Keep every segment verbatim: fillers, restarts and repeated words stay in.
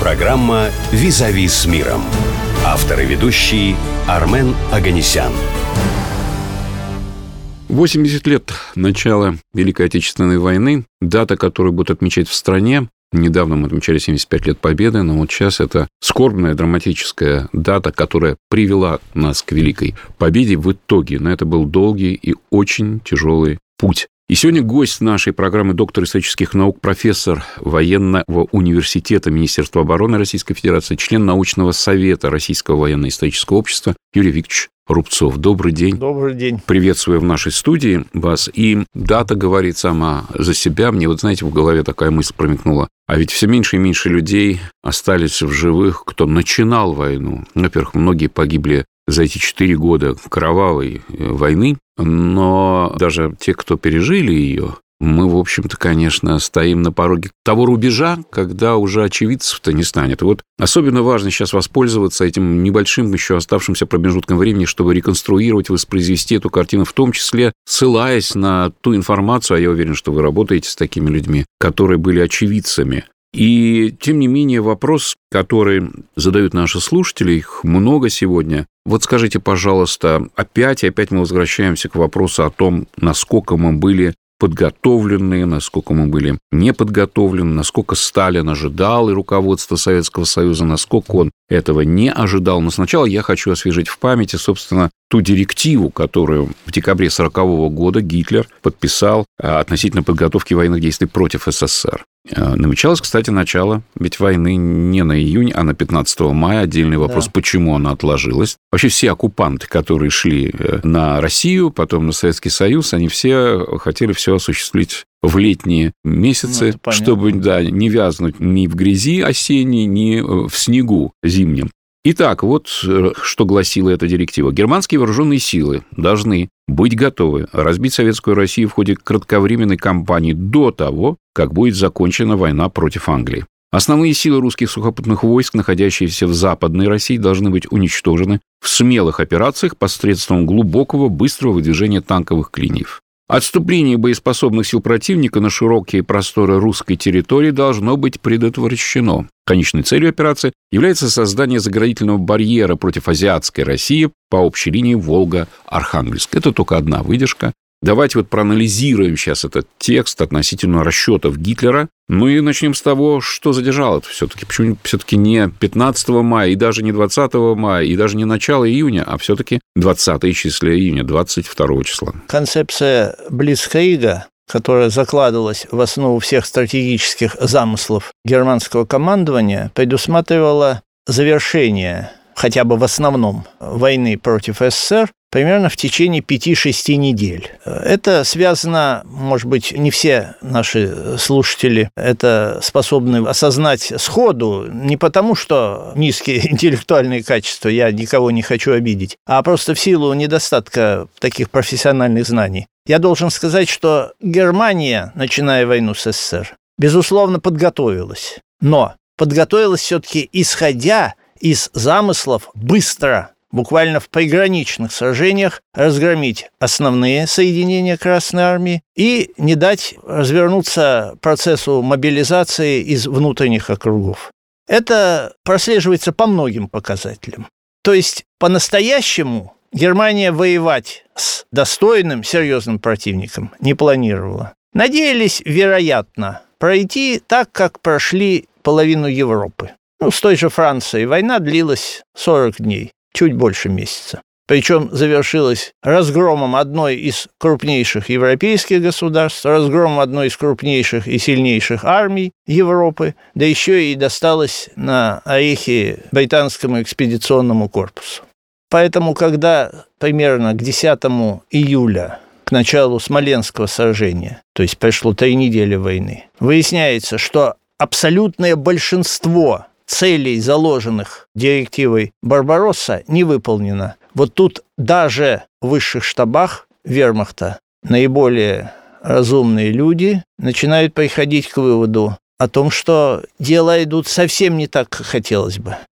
Программа «Визави с миром». Автор и ведущий Армен Оганесян. восемьдесят лет начала Великой Отечественной войны, дата, которую будут отмечать в стране. Недавно мы отмечали семьдесят пять лет Победы, но вот сейчас это скорбная, драматическая дата, которая привела нас к Великой Победе в итоге. Но это был долгий и очень тяжелый путь. И сегодня гость нашей программы доктор исторических наук, профессор военного университета Министерства обороны Российской Федерации, член научного совета Российского военно-исторического общества Юрий Викторович Рубцов. Добрый день. Добрый день. Приветствую в нашей студии вас. И дата говорит сама за себя. Мне, вот знаете, в голове такая мысль промелькнула. А ведь все меньше и меньше людей остались в живых, кто начинал войну. Во-первых, многие погибли за эти четыре года кровавой войны, но даже те, кто пережили ее, мы, в общем-то, конечно, стоим на пороге того рубежа, когда уже очевидцев-то не станет. И вот особенно важно сейчас воспользоваться этим небольшим еще оставшимся промежутком времени, чтобы реконструировать, воспроизвести эту картину, в том числе ссылаясь на ту информацию, а я уверен, что вы работаете с такими людьми, которые были очевидцами. И, тем не менее, вопрос, который задают наши слушатели, их много сегодня. Вот скажите, пожалуйста, опять и опять мы возвращаемся к вопросу о том, насколько мы были подготовлены, насколько мы были неподготовлены, насколько Сталин ожидал и руководство Советского Союза, насколько он этого не ожидал. Но сначала я хочу освежить в памяти, собственно, ту директиву, которую в декабре сорокового года Гитлер подписал относительно подготовки военных действий против СССР. Намечалось, кстати, начало ведь войны не на июнь, а на пятнадцатого мая. Отдельный вопрос, да. Почему она отложилась. Вообще все оккупанты, которые шли на Россию, потом на Советский Союз, они все хотели все осуществить в летние месяцы, ну, чтобы да, не вязнуть ни в грязи осенней, ни в снегу зимнем. Итак, вот что гласила эта директива. Германские вооруженные силы должны быть готовы разбить Советскую Россию в ходе кратковременной кампании до того, как будет закончена война против Англии. Основные силы русских сухопутных войск, находящиеся в Западной России, должны быть уничтожены в смелых операциях посредством глубокого, быстрого выдвижения танковых клиньев. Отступление боеспособных сил противника на широкие просторы русской территории должно быть предотвращено. Конечной целью операции является создание заградительного барьера против азиатской России по общей линии Волга-Архангельск. Это только одна выдержка. Давайте вот проанализируем сейчас этот текст относительно расчетов Гитлера. Ну и начнем с того, что задержало это все-таки. Почему все-таки не пятнадцатого мая, и даже не двадцатого мая, и даже не начало июня, а все-таки двадцатое число июня, двадцать второго числа. Концепция Блицкрига, которая закладывалась в основу всех стратегических замыслов германского командования, предусматривала завершение, хотя бы в основном, войны против СССР примерно в течение пяти-шести недель. Это связано, может быть, не все наши слушатели это способны осознать сходу, не потому, что низкие интеллектуальные качества, я никого не хочу обидеть, а просто в силу недостатка таких профессиональных знаний. Я должен сказать, что Германия, начиная войну с СССР, безусловно, подготовилась. Но подготовилась все-таки исходя из замыслов быстро, буквально в приграничных сражениях, разгромить основные соединения Красной Армии и не дать развернуться процессу мобилизации из внутренних округов. Это прослеживается по многим показателям. То есть, по-настоящему Германия воевать с достойным, серьезным противником не планировала. Надеялись, вероятно, пройти так, как прошли половину Европы. Ну, с той же Францией война длилась сорок дней, чуть больше месяца. Причем завершилась разгромом одной из крупнейших европейских государств, разгромом одной из крупнейших и сильнейших армий Европы, да еще и досталась на орехи британскому экспедиционному корпусу. Поэтому, когда примерно к десятому июля, к началу Смоленского сражения, то есть прошло три недели войны, выясняется, что абсолютное большинство целей, заложенных директивой Барбаросса, не выполнено. Вот тут даже в высших штабах вермахта наиболее разумные люди начинают приходить к выводу о том, что дела идут совсем не так, как хотелось бы.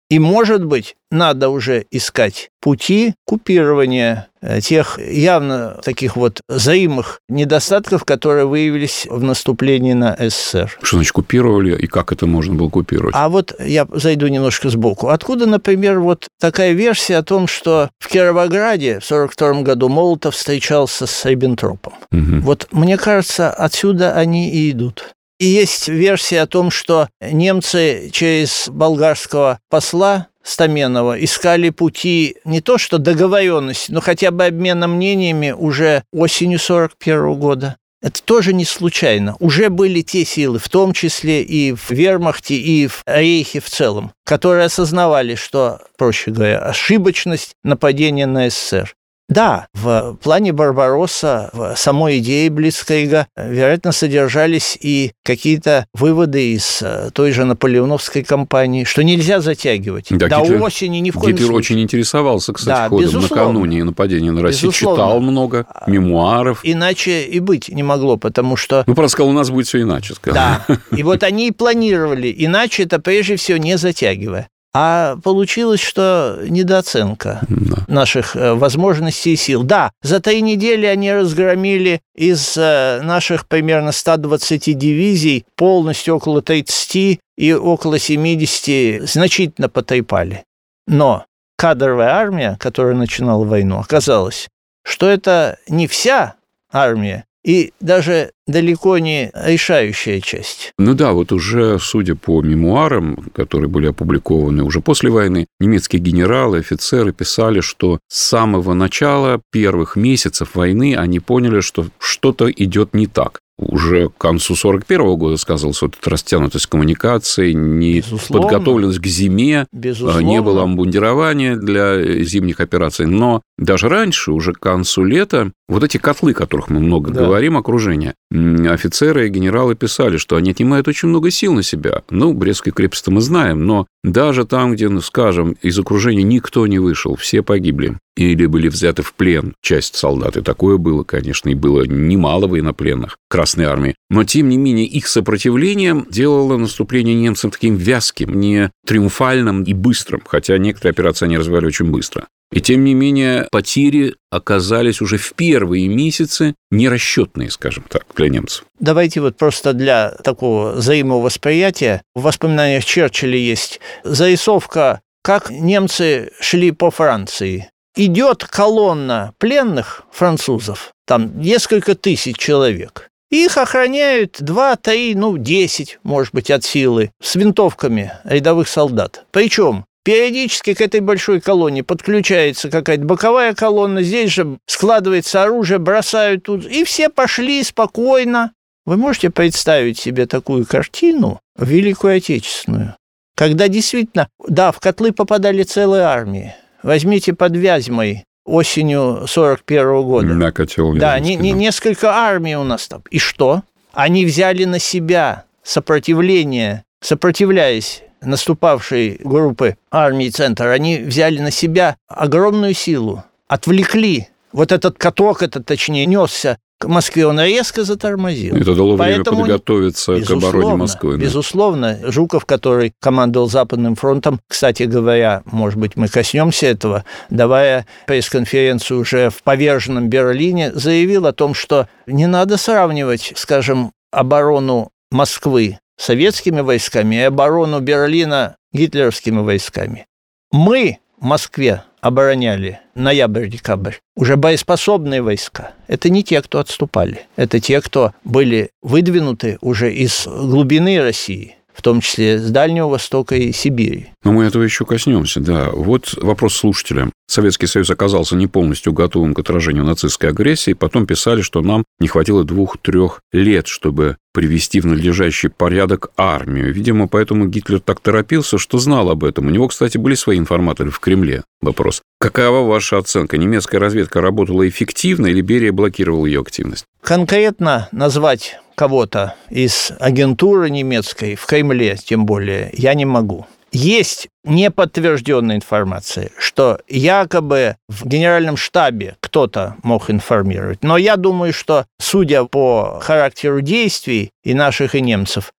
И, может быть, надо уже искать пути купирования тех явно таких вот зримых недостатков, которые выявились в наступлении на СССР. Что значит купировали и как это можно было купировать? А вот я зайду немножко сбоку. Откуда, например, вот такая версия о том, что в Кировограде в сорок втором году Молотов встречался с Риббентропом? Угу. Вот мне кажется, отсюда они и идут. И есть версия о том, что немцы через болгарского посла Стаменова искали пути не то что договоренности, но хотя бы обмена мнениями уже осенью сорок первого года. Это тоже не случайно. Уже были те силы, в том числе и в Вермахте, и в Рейхе в целом, которые осознавали, что, проще говоря, ошибочность нападения на СССР. Да, в плане Барбаросса, в самой идее Блицкрига, вероятно, содержались и какие-то выводы из той же наполеоновской кампании, что нельзя затягивать. Да, До Гитлер, осени ни в коем Гитлер случае. очень интересовался, кстати, Да, ходом безусловно. накануне нападения на Россию. Безусловно. Читал много мемуаров. Иначе и быть не могло, потому что... Ну, просто сказал, у нас будет все иначе. Сказал. Да, и вот они и планировали, иначе это прежде всего не затягивая. А получилось, что недооценка Да. наших возможностей и сил. Да, за три недели они разгромили из наших примерно ста двадцати дивизий полностью около тридцати и около семидесяти значительно потрепали. Но кадровая армия, которая начинала войну, оказалось, что это не вся армия, и даже далеко не решающая часть. Ну да, вот уже, судя по мемуарам, которые были опубликованы уже после войны, немецкие генералы, офицеры писали, что с самого начала первых месяцев войны они поняли, что что-то идет не так. Уже к концу сорок первого года сказалась вот эта растянутость коммуникаций, неподготовленность к зиме, Безусловно. не было обмундирования для зимних операций. Но даже раньше, уже к концу лета, вот эти котлы, о которых мы много Да. говорим, окружение, офицеры и генералы писали, что они отнимают очень много сил на себя. Ну, Брестскую крепость мы знаем, но даже там, где, ну, скажем, из окружения никто не вышел, все погибли или были взяты в плен, часть солдат, и такое было, конечно, и было немало военнопленных Красной армии. Но, тем не менее, их сопротивление делало наступление немцам таким вязким, не триумфальным и быстрым, хотя некоторые операции они развивали очень быстро. И, тем не менее, потери оказались уже в первые месяцы нерасчетные, скажем так, для немцев. Давайте вот просто для такого взаимного восприятия. В воспоминаниях Черчилля есть зарисовка, как немцы шли по Франции. Идет колонна пленных французов, там несколько тысяч человек. Их охраняют два, три, ну, десять, может быть, от силы, с винтовками рядовых солдат. Причем периодически к этой большой колонне подключается какая-то боковая колонна, здесь же складывается оружие, бросают тут, и все пошли спокойно. Вы можете представить себе такую картину, Великую Отечественную, когда действительно, да, в котлы попадали целые армии. Возьмите под Вязьмой осенью сорок первого года. На котел. Да, не, не, несколько армий у нас там. И что? Они взяли на себя сопротивление, сопротивляясь наступавшей группы армии «Центр», они взяли на себя огромную силу, отвлекли. Вот этот каток, этот, точнее, несся к Москве, он резко затормозил. Это дало Поэтому, время подготовиться к обороне Москвы. Да. Безусловно. Жуков, который командовал Западным фронтом, кстати говоря, может быть, мы коснемся этого, давая пресс-конференцию уже в поверженном Берлине, заявил о том, что не надо сравнивать, скажем, оборону Москвы советскими войсками и оборону Берлина гитлеровскими войсками. Мы в Москве обороняли ноябрь-декабрь уже боеспособные войска. Это не те, кто отступали. Это те, кто были выдвинуты уже из глубины России, в том числе с Дальнего Востока и Сибири. Но мы этого еще коснемся, да. Вот вопрос слушателя. Советский Союз оказался не полностью готовым к отражению нацистской агрессии. Потом писали, что нам не хватило двух-трех лет, чтобы привести в надлежащий порядок армию. Видимо, поэтому Гитлер так торопился, что знал об этом. У него, кстати, были свои информаторы в Кремле. Вопрос. Какова ваша оценка? Немецкая разведка работала эффективно или Берия блокировал ее активность? Конкретно назвать кого-то из агентуры немецкой в Кремле, тем более, я не могу. Есть неподтвержденная информация, что якобы в генеральном штабе кто-то мог информировать. Но я думаю, что, судя по характеру действий и наших, и немцев,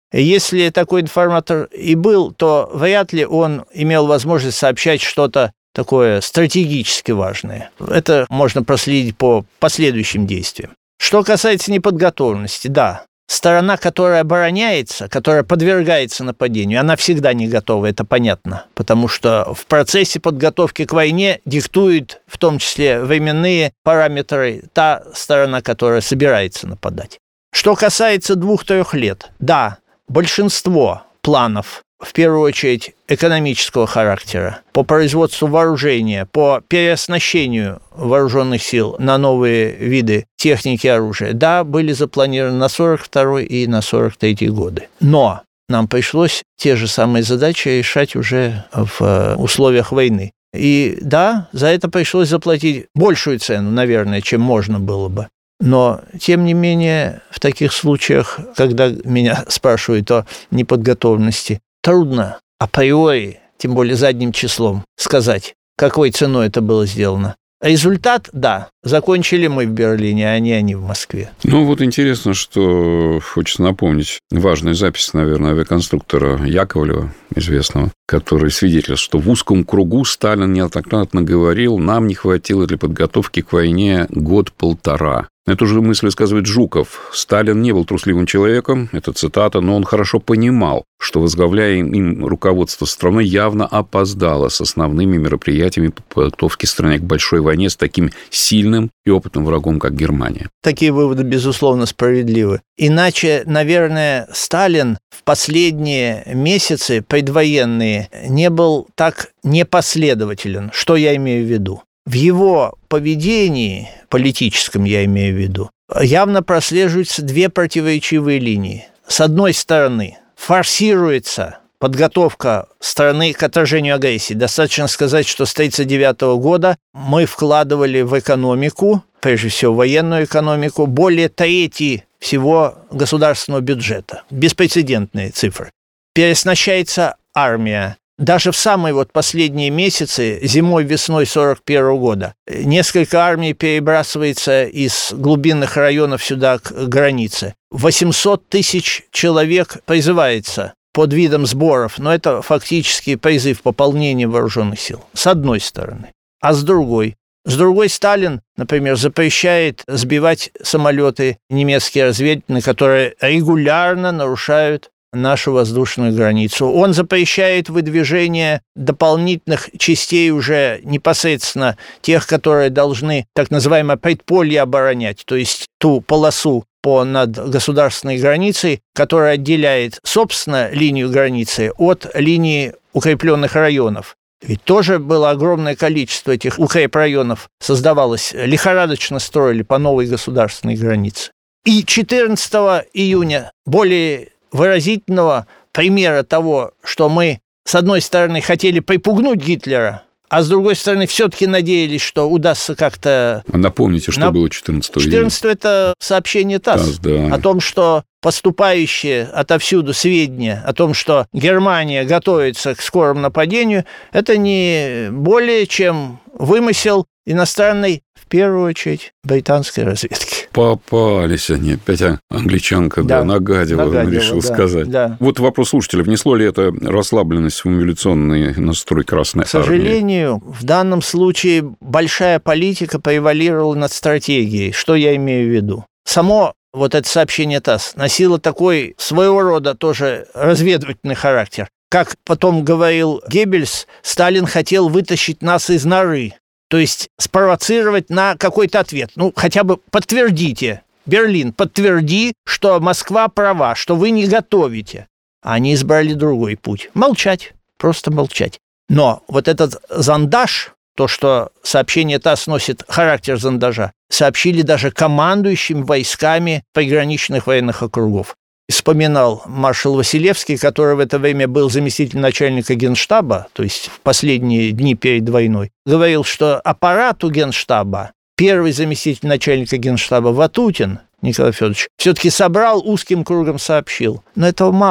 Если такой информатор и был, то вряд ли он имел возможность сообщать что-то такое стратегически важное. Это можно проследить по последующим действиям. Что касается неподготовленности, да, сторона, которая обороняется, которая подвергается нападению, она всегда не готова, это понятно, потому что в процессе подготовки к войне диктует в том числе временные параметры та сторона, которая собирается нападать. Что касается двух-трех лет, да, большинство планов, в первую очередь экономического характера, по производству вооружения, по переоснащению вооруженных сил на новые виды техники и оружия, да, были запланированы на сорок второй и на сорок третий годы. Но нам пришлось те же самые задачи решать уже в условиях войны. И да, за это пришлось заплатить большую цену, наверное, чем можно было бы. Но, тем не менее, в таких случаях, когда меня спрашивают о неподготовленности, трудно априори, тем более задним числом, сказать, какой ценой это было сделано. Результат, да, закончили мы в Берлине, а не они в Москве. Ну, вот интересно, что хочется напомнить важную запись, наверное, авиаконструктора Яковлева, известного, который свидетельствует, что в узком кругу Сталин неоднократно говорил, нам не хватило для подготовки к войне год-полтора. Эту же мысль высказывает Жуков. Сталин не был трусливым человеком, это цитата, но он хорошо понимал, что возглавляя им руководство страной явно опоздало с основными мероприятиями по подготовке страны к большой войне с таким сильным и опытным врагом, как Германия. Такие выводы, безусловно, справедливы. Иначе, наверное, Сталин в последние месяцы предвоенные не был так непоследователен. Что я имею в виду? В его поведении, политическом я имею в виду, явно прослеживаются две противоречивые линии. С одной стороны, форсируется подготовка страны к отражению агрессии. Достаточно сказать, что с тысяча девятьсот тридцать девятого года мы вкладывали в экономику, прежде всего военную экономику, более трети всего государственного бюджета. Беспрецедентные цифры. Переоснащается армия. Даже в самые вот последние месяцы, зимой-весной сорок первого года, несколько армий перебрасывается из глубинных районов сюда к границе. восемьсот тысяч человек призывается под видом сборов, но это фактически призыв пополнения вооруженных сил, с одной стороны. А с другой? С другой, Сталин, например, запрещает сбивать самолеты немецкие разведывательные, которые регулярно нарушают нашу воздушную границу. Он запрещает выдвижение дополнительных частей уже непосредственно тех, которые должны так называемое предполье оборонять, то есть ту полосу по над государственной границей, которая отделяет, собственно, линию границы от линии укрепленных районов. Ведь тоже было огромное количество этих укрепрайонов создавалось, лихорадочно строили по новой государственной границе. И четырнадцатого июня более выразительного примера того, что мы, с одной стороны, хотели припугнуть Гитлера, а с другой стороны, все-таки надеялись, что удастся как-то... Напомните, что Нап... было четырнадцатого июня. четырнадцатого это сообщение ТАСС, ТАСС да. О том, что поступающие отовсюду сведения о том, что Германия готовится к скорому нападению, это не более чем вымысел иностранной, в первую очередь, британской разведки. Попались они. Опять англичанка, да, да нагадила, нагадила, решил да, сказать. Да. Вот вопрос слушателя. Внесло ли это расслабленность в мобилизационный настрой Красной Армии? К сожалению, армии? В данном случае большая политика превалировала над стратегией. Что я имею в виду? Само вот это сообщение ТАСС носило такой своего рода тоже разведывательный характер. Как потом говорил Геббельс, Сталин хотел вытащить нас из норы. То есть спровоцировать на какой-то ответ. Ну, хотя бы подтвердите. Берлин, подтверди, что Москва права, что вы не готовите. А они избрали другой путь. Молчать. Просто молчать. Но вот этот зондаж, то, что сообщение ТАСС носит характер зондажа, сообщили даже командующим войсками приграничных военных округов. Вспоминал маршал Василевский, который в это время был заместителем начальника Генштаба, то есть в последние дни перед войной, говорил, что аппарату Генштаба, первый заместитель начальника Генштаба Ватутин Николай Федорович, все-таки собрал, узким кругом сообщил. Но этого мало.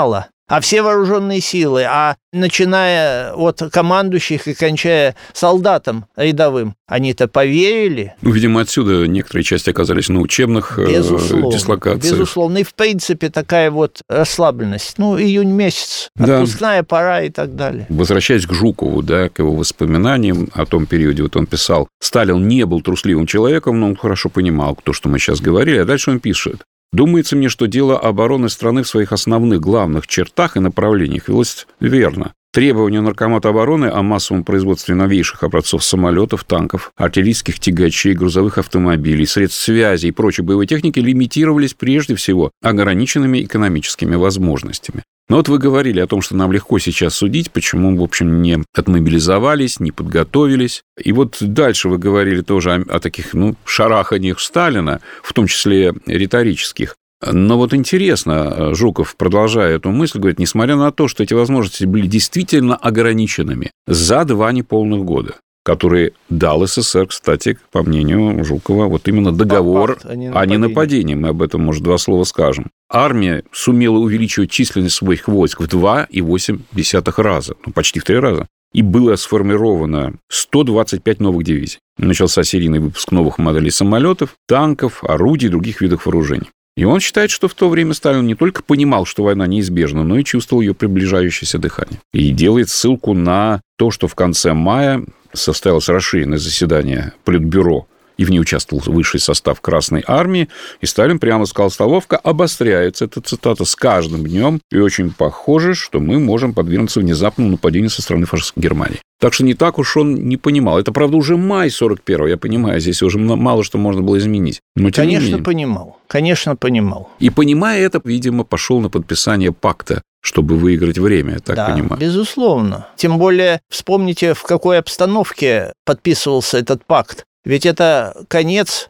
а все вооруженные силы, а начиная от командующих и кончая солдатам рядовым, они-то поверили. Ну, видимо, отсюда некоторые части оказались на учебных безусловно, дислокациях. Безусловно, и в принципе такая вот расслабленность. Ну, июнь месяц, да. Отпускная пора и так далее. Возвращаясь к Жукову, да, к его воспоминаниям о том периоде, вот он писал, Сталин не был трусливым человеком, но он хорошо понимал то, что мы сейчас говорили, а дальше он пишет. Думается мне, что дело обороны страны в своих основных главных чертах и направлениях велось верно. Требования Наркомата обороны о массовом производстве новейших образцов самолетов, танков, артиллерийских тягачей, грузовых автомобилей, средств связи и прочей боевой техники лимитировались прежде всего ограниченными экономическими возможностями. Но вот вы говорили о том, что нам легко сейчас судить, почему, в общем, не отмобилизовались, не подготовились. И вот дальше вы говорили тоже о, о таких, ну, шараханиях Сталина, в том числе риторических. Но вот интересно, Жуков, продолжая эту мысль, говорит, несмотря на то, что эти возможности были действительно ограниченными за два неполных года, которые дал СССР, кстати, по мнению Жукова, вот именно договор Пакт, а не нападение. о нападении. Мы об этом, может, два слова скажем. Армия сумела увеличивать численность своих войск в два и восемь десятых раза, ну, почти в три раза. И было сформировано сто двадцать пять новых дивизий. Начался серийный выпуск новых моделей самолетов, танков, орудий и других видов вооружений. И он считает, что в то время Сталин не только понимал, что война неизбежна, но и чувствовал ее приближающееся дыхание. И делает ссылку на то, что в конце мая состоялось расширенное заседание Политбюро, и в ней участвовал высший состав Красной Армии, и Сталин прямо сказал, столовка обостряется, это цитата, с каждым днем, и очень похоже, что мы можем подвергнуться внезапному нападению со стороны фашистской Германии. Так что не так уж он не понимал. Это, правда, уже май сорок первого, я понимаю, здесь уже мало что можно было изменить. Но, конечно, понимал, конечно, понимал. И, понимая это, видимо, пошел на подписание пакта, чтобы выиграть время, я так да, понимаю. Безусловно. Тем более, вспомните, в какой обстановке подписывался этот пакт. Ведь это конец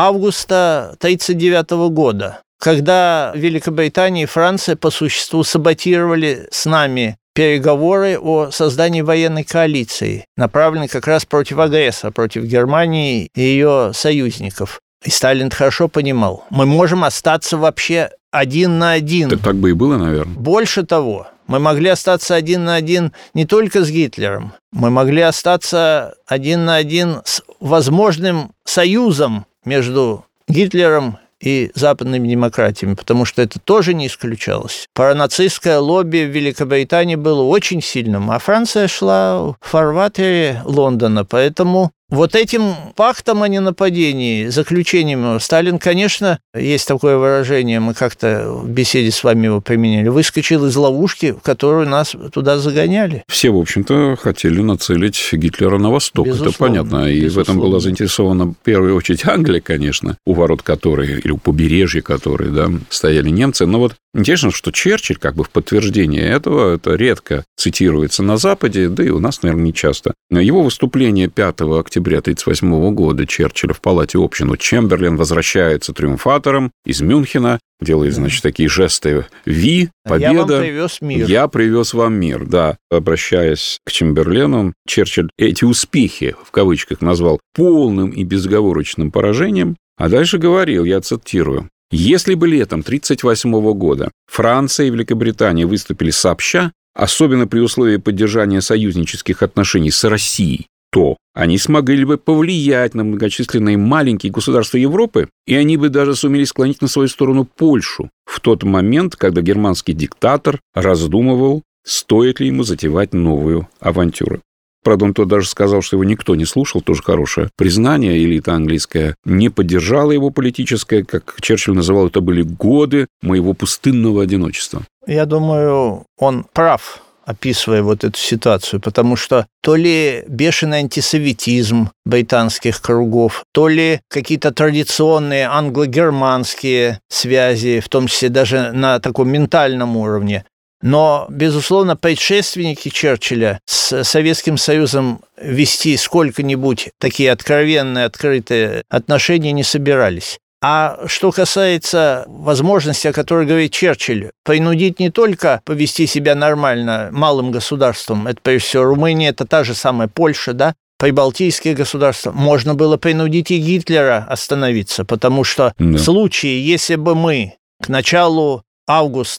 августа тридцать девятого года, когда Великобритания и Франция по существу саботировали с нами переговоры о создании военной коалиции, направленной как раз против агрессора, против Германии и ее союзников. И Сталин хорошо понимал, мы можем остаться вообще один на один. Так, так бы и было, наверное. Больше того, мы могли остаться один на один не только с Гитлером, мы могли остаться один на один с возможным союзом между Гитлером и западными демократиями, потому что это тоже не исключалось. Паранацистское лобби в Великобритании было очень сильным, а Франция шла в фарватере Лондона, поэтому вот этим пактом о ненападении, заключением Сталин, конечно, есть такое выражение, мы как-то в беседе с вами его применяли, выскочил из ловушки, в которую нас туда загоняли. Все, в общем-то, хотели нацелить Гитлера на восток, безусловно, это понятно. И безусловно. В этом была заинтересована в первую очередь Англия, конечно, у ворот которой, или у побережья которой, да, стояли немцы. Но вот интересно, что Черчилль, как бы в подтверждение этого, это редко цитируется на Западе, да и у нас, наверное, не часто. Его выступление пятого октября тысяча девятьсот тридцать восьмого года Черчилля в Палате общин. Чемберлен возвращается триумфатором из Мюнхена, делает, значит, такие жесты «Ви», «Победа». «Я вам привез мир». «Я привез вам мир», да. Обращаясь к Чемберлену, Черчилль эти успехи, в кавычках, назвал полным и безоговорочным поражением, а дальше говорил, я цитирую, «Если бы летом тысяча девятьсот тридцать восьмого года Франция и Великобритания выступили сообща, особенно при условии поддержания союзнических отношений с Россией, то они смогли бы повлиять на многочисленные маленькие государства Европы, и они бы даже сумели склонить на свою сторону Польшу в тот момент, когда германский диктатор раздумывал, стоит ли ему затевать новую авантюру». Правда, он то даже сказал, что его никто не слушал, тоже хорошее признание, элита английская не поддержала его политическое, как Черчилль называл, это были годы моего пустынного одиночества. Я думаю, он прав, описывая вот эту ситуацию, потому что то ли бешеный антисоветизм британских кругов, то ли какие-то традиционные англо-германские связи, в том числе даже на таком ментальном уровне. Но, безусловно, предшественники Черчилля с Советским Союзом вести сколько-нибудь такие откровенные, открытые отношения не собирались. А что касается возможности, о которой говорит Черчилль, принудить не только повести себя нормально малым государством, это, прежде всего, Румыния, это та же самая Польша, да, прибалтийские государства, можно было принудить и Гитлера остановиться, потому что да. в случае, если бы мы к началу августа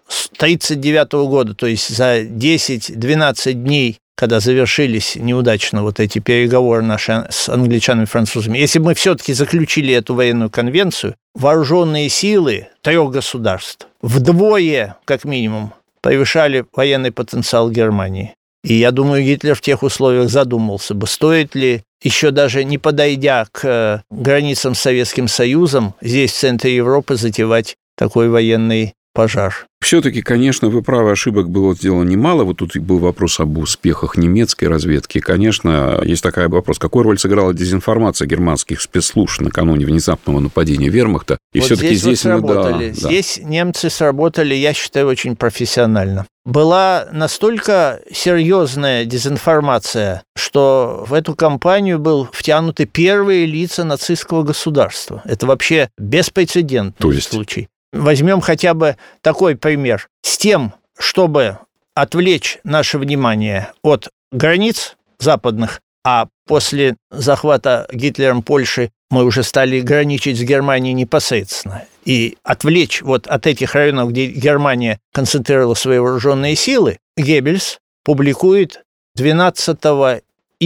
с тридцать девятого года, то есть за десять-двенадцать дней, когда завершились неудачно вот эти переговоры наши с англичанами и французами, если бы мы все-таки заключили эту военную конвенцию, вооруженные силы трех государств вдвое, как минимум, превышали военный потенциал Германии. И я думаю, Гитлер в тех условиях задумался бы, стоит ли, еще даже не подойдя к границам с Советским Союзом, здесь, в центре Европы, затевать такой военный пожар. Все-таки, конечно, вы правы, ошибок было сделано немало. Вот тут был вопрос об успехах немецкой разведки. Конечно, есть такой вопрос, какую роль сыграла дезинформация германских спецслужб накануне внезапного нападения вермахта. И вот все-таки здесь, здесь вот мы, сработали. Да, здесь да. Немцы сработали, я считаю, очень профессионально. Была настолько серьезная дезинформация, что в эту кампанию был втянуты первые лица нацистского государства. Это вообще беспрецедентный То есть... случай. Возьмем хотя бы такой пример. С тем, чтобы отвлечь наше внимание от границ западных, а после захвата Гитлером Польши мы уже стали граничить с Германией непосредственно, и отвлечь вот от этих районов, где Германия концентрировала свои вооруженные силы, Геббельс публикует двенадцатого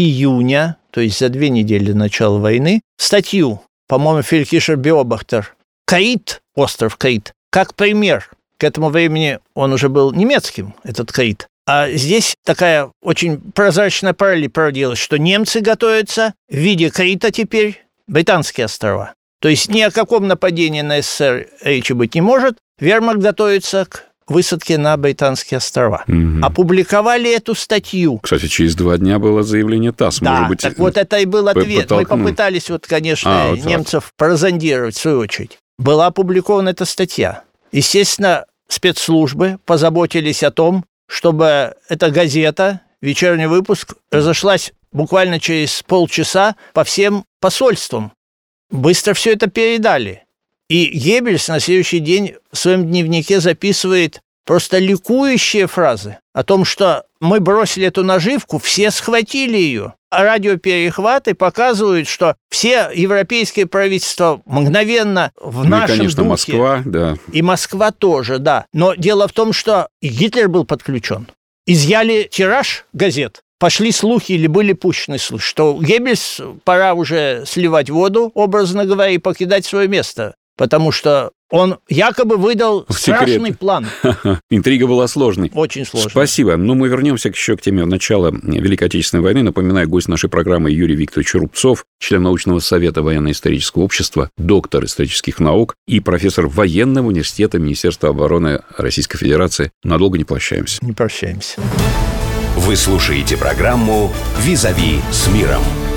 июня, то есть за две недели до начала войны, статью, по-моему, Фелькишер Беобахтер, Крит, остров Крит, как пример. К этому времени он уже был немецким, этот Крит. А здесь такая очень прозрачная параллель породилась, что немцы готовятся в виде Крита теперь британские острова. То есть ни о каком нападении на СССР речи быть не может. Вермахт готовится к высадке на британские острова. Угу. Опубликовали эту статью. Кстати, через два дня было заявление ТАСС. Да, Может быть, так вот это и был ответ. Потолкнул. Мы попытались, вот, конечно, а, вот немцев так. прозондировать в свою очередь. Была опубликована эта статья. Естественно, спецслужбы позаботились о том, чтобы эта газета, вечерний выпуск, разошлась буквально через полчаса по всем посольствам. Быстро все это передали. И Геббельс на следующий день в своем дневнике записывает просто ликующие фразы о том, что мы бросили эту наживку, все схватили ее. А радиоперехваты показывают, что все европейские правительства мгновенно в ну, нашем и, конечно, духе. Москва, да. И Москва тоже, да. Но дело в том, что и Гитлер был подключен. Изъяли тираж газет. Пошли слухи или были пущены слухи, что Геббельс пора уже сливать воду, образно говоря, и покидать свое место. Потому что он якобы выдал страшный Секрет. план. Интрига была сложной. Очень сложной. Спасибо. Но мы вернемся еще к теме начала Великой Отечественной войны. Напоминаю, гость нашей программы Юрий Викторович Рубцов, член научного совета военно-исторического общества, доктор исторических наук и профессор военного университета Министерства обороны Российской Федерации. Надолго не прощаемся. Не прощаемся. Вы слушаете программу «Визави с миром».